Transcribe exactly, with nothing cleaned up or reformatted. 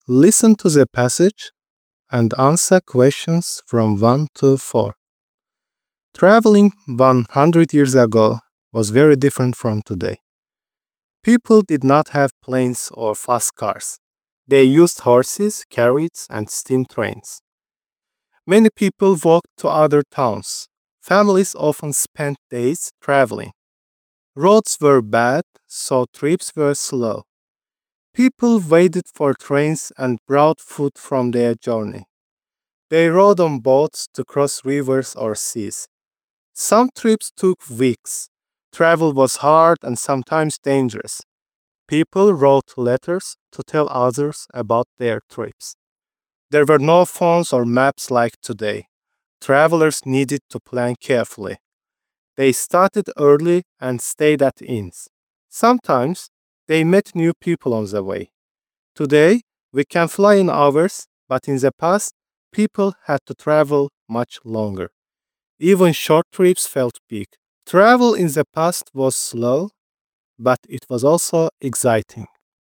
Listen to the passage and answer questions from one to four. Traveling one hundred years ago was very different from today. People did not have planes or fast cars. They used horses, carriages, and steam trains. Many people walked to other towns. Families often spent days traveling. Roads were bad, so trips were slow. People waited for trains and brought food from their journey. They rode on boats to cross rivers or seas. Some trips took weeks. Travel was hard and sometimes dangerous. People wrote letters to tell others about their trips. There were no phones or maps like today. Travelers needed to plan carefully. They started early and stayed at inns. Sometimes they met new people on the way. Today, we can fly in hours, but in the past, people had to travel much longer. Even short trips felt big. Travel in the past was slow, but it was also exciting.